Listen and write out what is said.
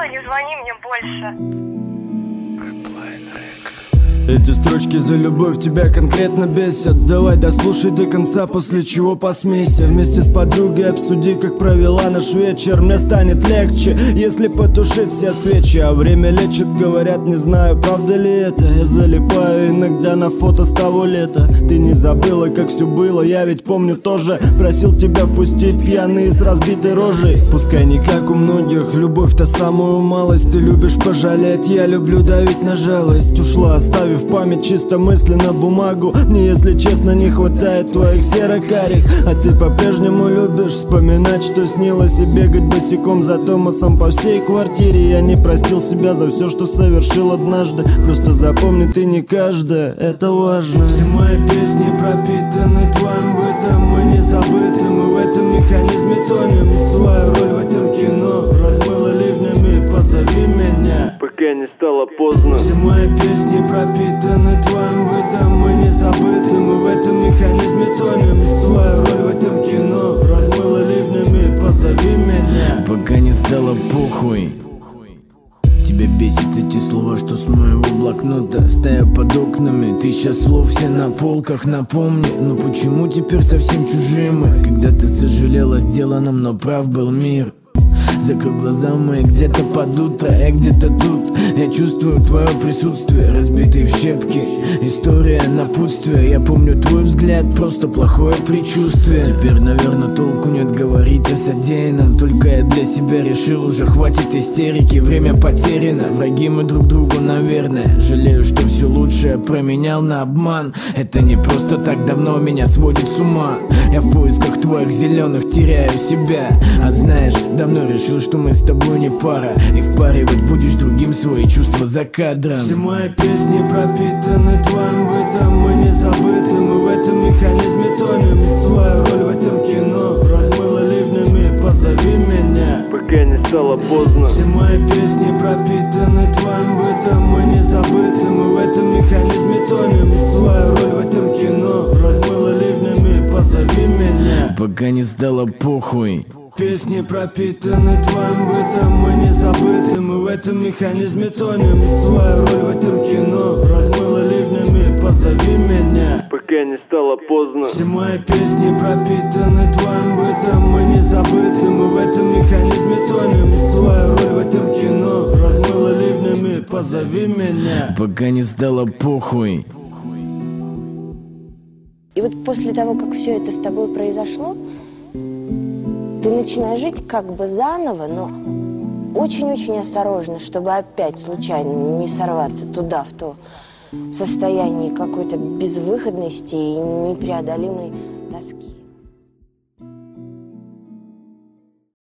не звони мне больше. Эти строчки за любовь тебя конкретно бесят. Давай дослушай до конца, после чего посмейся. Вместе с подругой обсуди, как провела наш вечер. Мне станет легче, если потушить все свечи. А время лечит, говорят, не знаю, правда ли это. Я залипаю иногда на фото с того лета. Ты не забыла, как все было, я ведь помню тоже. Просил тебя впустить пьяный с разбитой рожей. Пускай не как у многих, любовь-то самую малость. Ты любишь пожалеть, я люблю давить на жалость. Ушла, оставив в память чисто мысли на бумагу. Мне, если честно, не хватает твоих серо-карих. А ты по-прежнему любишь вспоминать, что снилось, и бегать босиком за Томасом по всей квартире. Я не простил себя за все, что совершил однажды. Просто запомни, ты не каждая, это важно. Все мои песни пропитаны твоим бытом. Мы не забыты, мы в этом механизме тонем. И свою роль в этом кино размыло ливнями, позови меня, пока не стало поздно. Все мои песни пропитаны твоим бытом. Мы не забыты, мы в этом механизме тонем. И свою роль в этом кино размыло ливнями, позови меня, пока не стало похуй. Тебя бесит эти слова, что с моего блокнота. Стоя под окнами, тысяча слов все на полках. Напомни, но почему теперь совсем чужие мы? Когда ты сожалела о сделанном, но прав был мир. Закрыв глаза мои где-то под утро, я где-то тут. Я чувствую твое присутствие, разбитый в щепки. История напутствия, я помню твой взгляд, просто плохое предчувствие. Теперь, наверное, толку нет говорить о содеянном. Только я для себя решил, уже хватит истерики. Время потеряно, враги мы друг другу, наверное. Жалею, что все лучшее променял на обман. Это не просто так, давно меня сводит с ума. Я в поисках твоих зеленых теряю себя. А знаешь, давно решил, что мы с тобой не пара. И впаривать будешь другим свои чувства за кадром. Все мои песни пропитаны твоим бытом. Мы не забыты, мы в этом механизме тонем. И свою роль в этом кино размыло ливнями, позови меня, пока не стало поздно. Все мои песни пропитаны твоим бытом. Мы не забыты, мы в этом механизме тонем. И свою роль в этом кино размыло ливнями, позови меня, пока не стало похуй. Песни пропитаны твоим бытом. Мы не забыты, мы в этом механизме тонем. И свою роль в этом кино размыло ливнями, позови меня, пока не стало поздно. Все мои песни пропитаны твоим бытом. Мы не забыты, мы в этом механизме тонем. И свою роль в этом кино размыло ливнями, позови меня, пока не стало похуй. И вот после того, как все это с тобой произошло, ты начинаешь жить как бы заново, но очень-очень осторожно, чтобы опять случайно не сорваться туда, в то состояние какой-то безвыходности и непреодолимой тоски.